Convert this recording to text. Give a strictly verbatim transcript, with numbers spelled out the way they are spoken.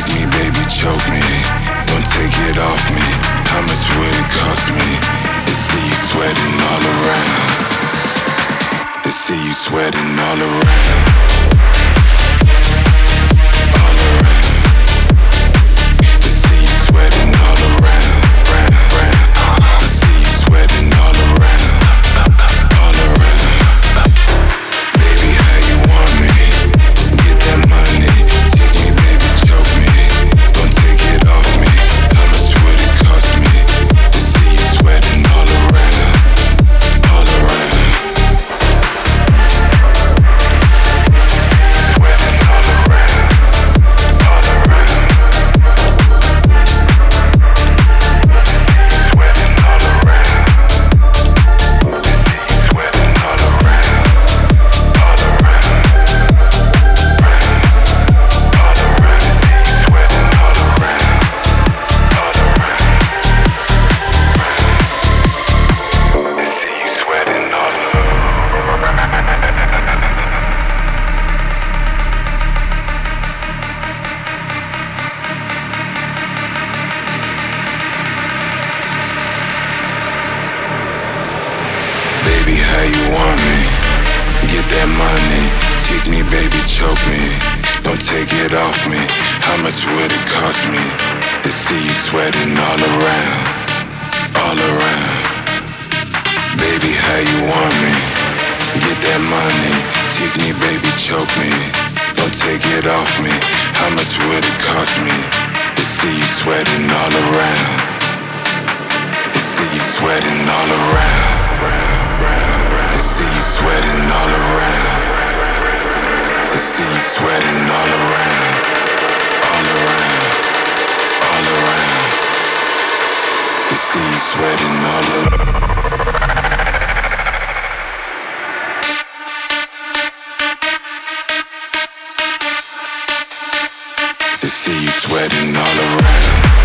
Tease me, baby, choke me. Don't take it off me. How much would it cost me? To see you sweating all around. To see you sweating all around. All around. To see you sweating all around. Round, round. To see you sweating all around. All around. Baby, how you want me? Get that money. Tease me, baby, choke me. Don't take it off me. How much would it cost me? To see you sweating all around. All around. Sweating all around. All around. Sweating all around. Sweating all around. All around. All around. Sweating all around. All around. I see you sweating all Baby, how you want me? Get that money. Tease me, baby, choke me. Don't take it off me. How much would it cost me? To see you sweating all around. All around. Baby, how you want me? Get that money. Tease me, baby, choke me. Don't take it off me. How much would it cost me? To see you sweating all around. To see you sweating all around. To see you sweating all around. To see you sweating all around. All around. All around. To see you sweating all around. To see you sweating all around.